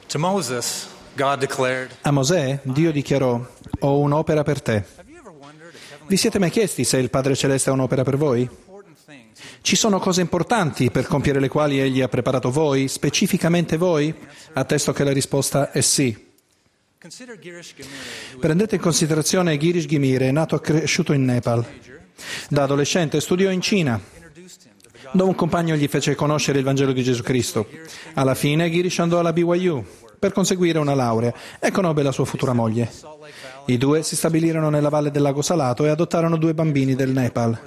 To Moses, God declared, A Mosè Dio dichiarò: «Ho un'opera per te». Vi siete mai chiesti se il Padre Celeste ha un'opera per voi? Ci sono cose importanti per compiere le quali Egli ha preparato voi, specificamente voi? Attesto che la risposta è sì. Prendete in considerazione Girish Gimire, nato e cresciuto in Nepal. Da adolescente studiò in Cina, dove un compagno gli fece conoscere il Vangelo di Gesù Cristo. Alla fine Girish andò alla BYU per conseguire una laurea e conobbe la sua futura moglie. I due si stabilirono nella valle del lago Salato e adottarono 2 bambini del Nepal.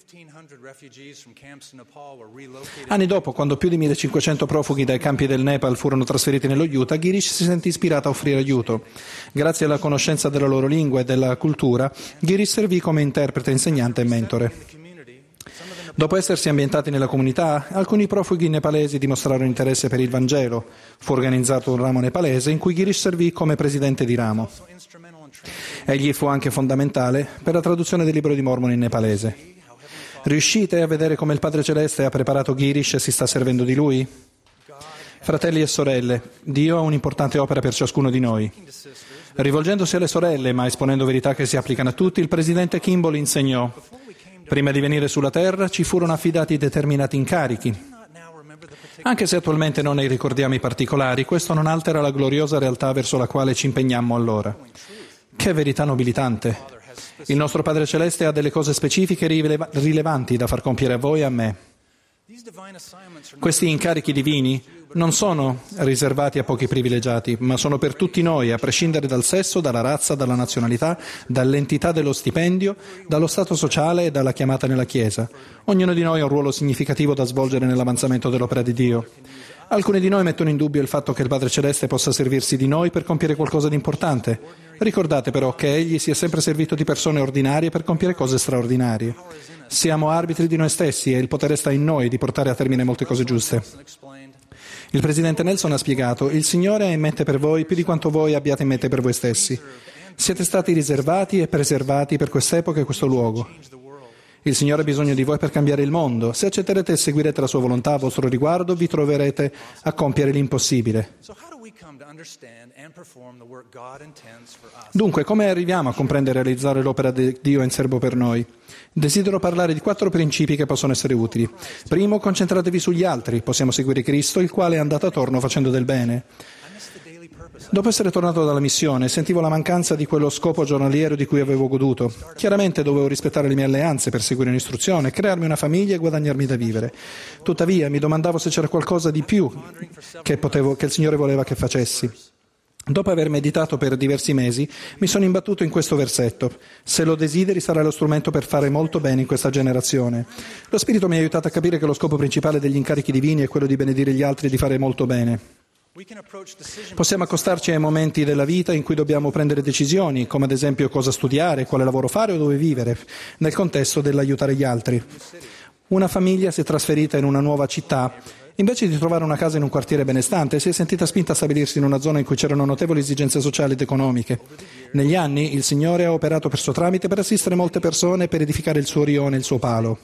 Anni dopo, quando più di 1500 profughi dai campi del Nepal furono trasferiti nello Utah, Girish si sentì ispirato a offrire aiuto. Grazie alla conoscenza della loro lingua e della cultura, Girish servì come interprete, insegnante e mentore. Dopo essersi ambientati nella comunità, alcuni profughi nepalesi dimostrarono interesse per il Vangelo. Fu organizzato un ramo nepalese in cui Girish servì come presidente di ramo. Egli fu anche fondamentale per la traduzione del libro di Mormoni in nepalese. Riuscite a vedere come il Padre Celeste ha preparato Girish e si sta servendo di lui? Fratelli e sorelle, Dio ha un'importante opera per ciascuno di noi. Rivolgendosi alle sorelle, ma esponendo verità che si applicano a tutti, il presidente Kimball insegnò: prima di venire sulla terra ci furono affidati determinati incarichi. Anche se attualmente non ne ricordiamo i particolari, questo non altera la gloriosa realtà verso la quale ci impegnammo allora. Che verità nobilitante! Il nostro Padre Celeste ha delle cose specifiche e rilevanti da far compiere a voi e a me. Questi incarichi divini non sono riservati a pochi privilegiati, ma sono per tutti noi, a prescindere dal sesso, dalla razza, dalla nazionalità, dall'entità dello stipendio, dallo stato sociale e dalla chiamata nella Chiesa. Ognuno di noi ha un ruolo significativo da svolgere nell'avanzamento dell'opera di Dio. Alcuni di noi mettono in dubbio il fatto che il Padre Celeste possa servirsi di noi per compiere qualcosa di importante. Ricordate però che Egli si è sempre servito di persone ordinarie per compiere cose straordinarie. Siamo arbitri di noi stessi e il potere sta in noi di portare a termine molte cose giuste. Il Presidente Nelson ha spiegato: il Signore ha in mente per voi più di quanto voi abbiate in mente per voi stessi. Siete stati riservati e preservati per quest'epoca e questo luogo. Il Signore ha bisogno di voi per cambiare il mondo. Se accetterete e seguirete la sua volontà a vostro riguardo, vi troverete a compiere l'impossibile. Dunque, come arriviamo a comprendere e realizzare l'opera di Dio in serbo per noi? Desidero parlare di 4 principi che possono essere utili. Primo, concentratevi sugli altri. Possiamo seguire Cristo, il quale è andato attorno facendo del bene. Dopo essere tornato dalla missione, sentivo la mancanza di quello scopo giornaliero di cui avevo goduto. Chiaramente dovevo rispettare le mie alleanze per seguire un'istruzione, crearmi una famiglia e guadagnarmi da vivere. Tuttavia, mi domandavo se c'era qualcosa di più che il Signore voleva che facessi. Dopo aver meditato per diversi mesi, mi sono imbattuto in questo versetto: se lo desideri sarà lo strumento per fare molto bene in questa generazione. Lo Spirito mi ha aiutato a capire che lo scopo principale degli incarichi divini è quello di benedire gli altri e di fare molto bene. Possiamo accostarci ai momenti della vita in cui dobbiamo prendere decisioni, come ad esempio cosa studiare, quale lavoro fare o dove vivere, nel contesto dell'aiutare gli altri. Una famiglia si è trasferita in una nuova città. Invece di trovare una casa in un quartiere benestante, si è sentita spinta a stabilirsi in una zona in cui c'erano notevoli esigenze sociali ed economiche. Negli anni il Signore ha operato per suo tramite per assistere molte persone per edificare il suo rione e il suo palo.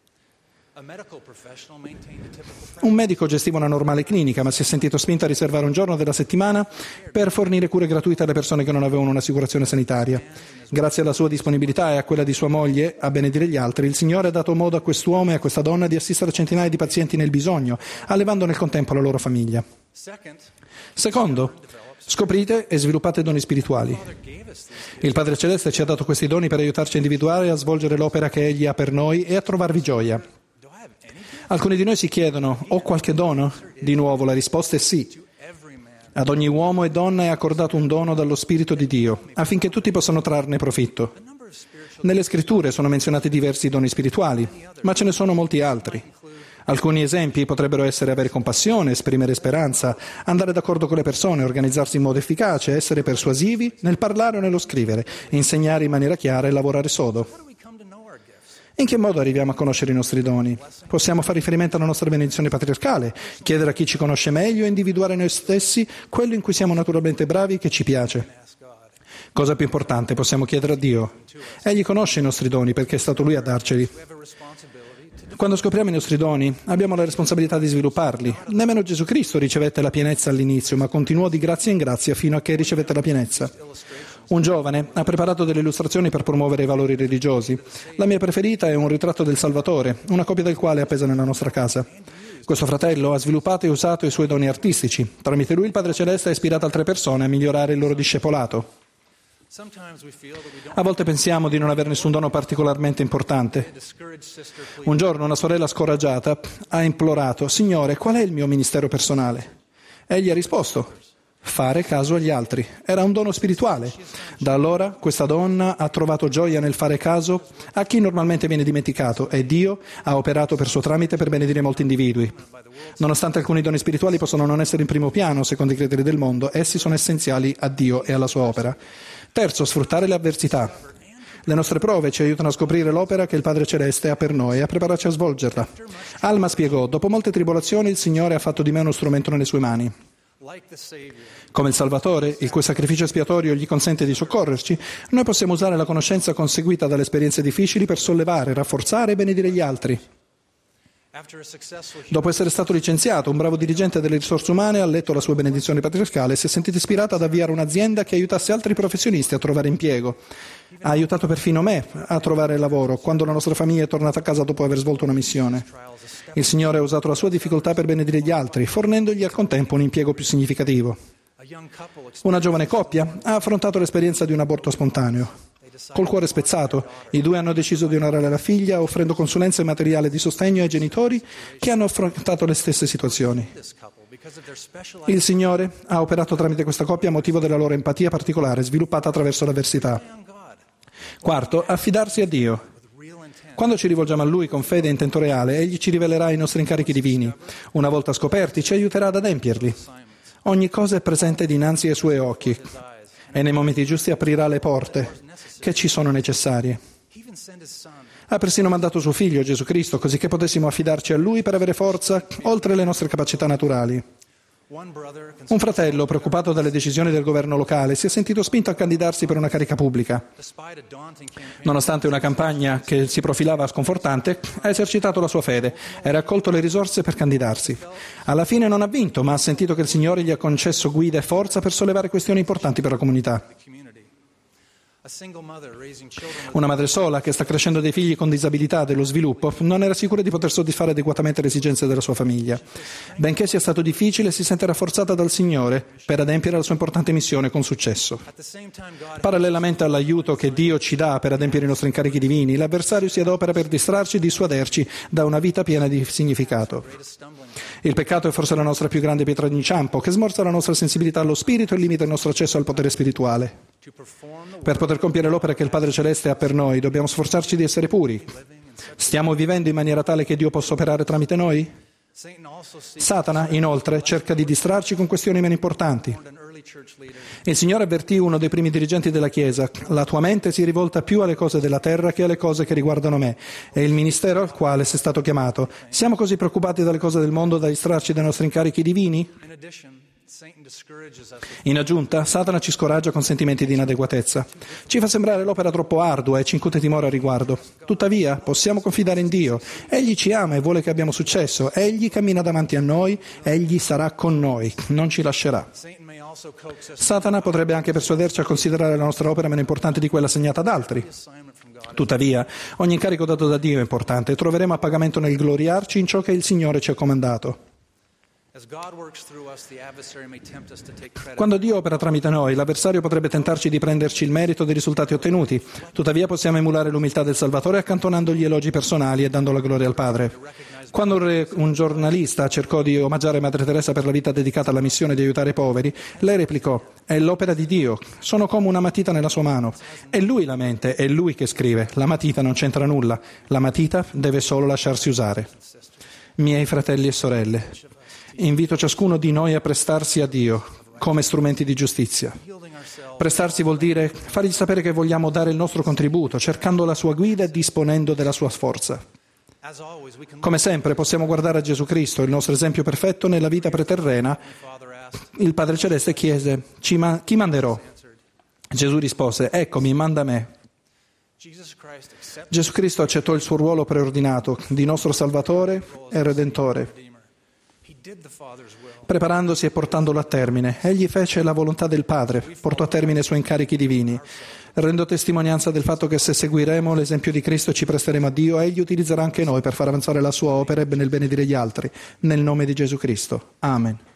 Un medico gestiva una normale clinica, ma si è sentito spinto a riservare un giorno della settimana per fornire cure gratuite alle persone che non avevano un'assicurazione sanitaria. Grazie alla sua disponibilità e a quella di sua moglie a benedire gli altri, il Signore ha dato modo a quest'uomo e a questa donna di assistere centinaia di pazienti nel bisogno, allevando nel contempo la loro famiglia. Secondo, scoprite e sviluppate doni spirituali. Il Padre Celeste ci ha dato questi doni per aiutarci a individuare e a svolgere l'opera che Egli ha per noi e a trovarvi gioia. Alcuni di noi si chiedono: ho qualche dono? Di nuovo la risposta è sì. Ad ogni uomo e donna è accordato un dono dallo Spirito di Dio, affinché tutti possano trarne profitto. Nelle Scritture sono menzionati diversi doni spirituali, ma ce ne sono molti altri. Alcuni esempi potrebbero essere avere compassione, esprimere speranza, andare d'accordo con le persone, organizzarsi in modo efficace, essere persuasivi nel parlare o nello scrivere, insegnare in maniera chiara e lavorare sodo. In che modo arriviamo a conoscere i nostri doni? Possiamo fare riferimento alla nostra benedizione patriarcale, chiedere a chi ci conosce meglio e individuare noi stessi quello in cui siamo naturalmente bravi e che ci piace. Cosa più importante, possiamo chiedere a Dio. Egli conosce i nostri doni perché è stato Lui a darceli. Quando scopriamo i nostri doni, abbiamo la responsabilità di svilupparli. Nemmeno Gesù Cristo ricevette la pienezza all'inizio, ma continuò di grazia in grazia fino a che ricevette la pienezza. Un giovane ha preparato delle illustrazioni per promuovere i valori religiosi. La mia preferita è un ritratto del Salvatore, una copia del quale è appesa nella nostra casa. Questo fratello ha sviluppato e usato i suoi doni artistici. Tramite lui il Padre Celeste ha ispirato altre persone a migliorare il loro discepolato. A volte pensiamo di non avere nessun dono particolarmente importante. Un giorno una sorella scoraggiata ha implorato: Signore, qual è il mio ministero personale? Egli ha risposto: fare caso agli altri. Era un dono spirituale. Da allora questa donna ha trovato gioia nel fare caso a chi normalmente viene dimenticato e Dio ha operato per suo tramite per benedire molti individui. Nonostante alcuni doni spirituali possono non essere in primo piano secondo i criteri del mondo, essi sono essenziali a Dio e alla sua opera. Terzo, sfruttare le avversità. Le nostre prove ci aiutano a scoprire l'opera che il Padre Celeste ha per noi e a prepararci a svolgerla. Alma spiegò: dopo molte tribolazioni il Signore ha fatto di me uno strumento nelle sue mani. Come il Salvatore, il cui sacrificio espiatorio gli consente di soccorrerci, noi possiamo usare la conoscenza conseguita dalle esperienze difficili per sollevare, rafforzare e benedire gli altri. Dopo essere stato licenziato, un bravo dirigente delle risorse umane ha letto la sua benedizione patriarcale e si è sentito ispirato ad avviare un'azienda che aiutasse altri professionisti a trovare impiego. Ha aiutato perfino me a trovare lavoro quando la nostra famiglia è tornata a casa dopo aver svolto una missione. Il Signore ha usato la sua difficoltà per benedire gli altri, fornendogli al contempo un impiego più significativo. Una giovane coppia ha affrontato l'esperienza di un aborto spontaneo. Col cuore spezzato, i due hanno deciso di onorare la figlia offrendo consulenza e materiale di sostegno ai genitori che hanno affrontato le stesse situazioni. Il Signore ha operato tramite questa coppia a motivo della loro empatia particolare, sviluppata attraverso l'avversità. Quarto, affidarsi a Dio. Quando ci rivolgiamo a Lui con fede e intento reale, Egli ci rivelerà i nostri incarichi divini. Una volta scoperti, ci aiuterà ad adempierli. Ogni cosa è presente dinanzi ai Suoi occhi e nei momenti giusti aprirà le porte che ci sono necessarie. Ha persino mandato suo Figlio, Gesù Cristo, così che potessimo affidarci a Lui per avere forza oltre le nostre capacità naturali. Un fratello, preoccupato dalle decisioni del governo locale, si è sentito spinto a candidarsi per una carica pubblica. Nonostante una campagna che si profilava sconfortante, ha esercitato la sua fede e raccolto le risorse per candidarsi. Alla fine non ha vinto, ma ha sentito che il Signore gli ha concesso guida e forza per sollevare questioni importanti per la comunità. Una madre sola che sta crescendo dei figli con disabilità dello sviluppo non era sicura di poter soddisfare adeguatamente le esigenze della sua famiglia. Benché sia stato difficile, si sente rafforzata dal Signore per adempiere la sua importante missione con successo. Parallelamente all'aiuto che Dio ci dà per adempiere i nostri incarichi divini, l'avversario si adopera per distrarci e dissuaderci da una vita piena di significato. Il peccato è forse la nostra più grande pietra d'inciampo, che smorza la nostra sensibilità allo spirito e limita il nostro accesso al potere spirituale. Per poter compiere l'opera che il Padre Celeste ha per noi, dobbiamo sforzarci di essere puri. Stiamo vivendo in maniera tale che Dio possa operare tramite noi? Satana, inoltre, cerca di distrarci con questioni meno importanti. Il Signore avvertì uno dei primi dirigenti della Chiesa: la tua mente si rivolta più alle cose della terra che alle cose che riguardano me e il ministero al quale sei stato chiamato. Siamo così preoccupati dalle cose del mondo da distrarci dai nostri incarichi divini? In aggiunta, Satana ci scoraggia con sentimenti di inadeguatezza. Ci fa sembrare l'opera troppo ardua e ci incute timore a riguardo. Tuttavia, possiamo confidare in Dio. Egli ci ama e vuole che abbiamo successo. Egli cammina davanti a noi, Egli sarà con noi, non ci lascerà. Satana potrebbe anche persuaderci a considerare la nostra opera meno importante di quella assegnata ad altri. Tuttavia, ogni incarico dato da Dio è importante e troveremo a pagamento nel gloriarci in ciò che il Signore ci ha comandato. Quando Dio opera tramite noi, l'avversario potrebbe tentarci di prenderci il merito dei risultati ottenuti. Tuttavia possiamo emulare l'umiltà del Salvatore accantonando gli elogi personali e dando la gloria al Padre. Quando un giornalista cercò di omaggiare Madre Teresa per la vita dedicata alla missione di aiutare i poveri, lei replicò: è l'opera di Dio, sono come una matita nella sua mano. È Lui la mente, è Lui che scrive, la matita non c'entra nulla, la matita deve solo lasciarsi usare. Miei fratelli e sorelle, invito ciascuno di noi a prestarsi a Dio come strumenti di giustizia. Prestarsi vuol dire fargli sapere che vogliamo dare il nostro contributo, cercando la sua guida e disponendo della sua forza. Come sempre possiamo guardare a Gesù Cristo, il nostro esempio perfetto nella vita preterrena. Il Padre Celeste chiese: chi manderò? Gesù rispose: eccomi, manda me. Gesù Cristo accettò il suo ruolo preordinato di nostro Salvatore e Redentore, preparandosi e portandolo a termine. Egli fece la volontà del Padre, portò a termine i suoi incarichi divini. Rendo testimonianza del fatto che se seguiremo l'esempio di Cristo e ci presteremo a Dio, Egli utilizzerà anche noi per far avanzare la sua opera e nel benedire gli altri. Nel nome di Gesù Cristo. Amen.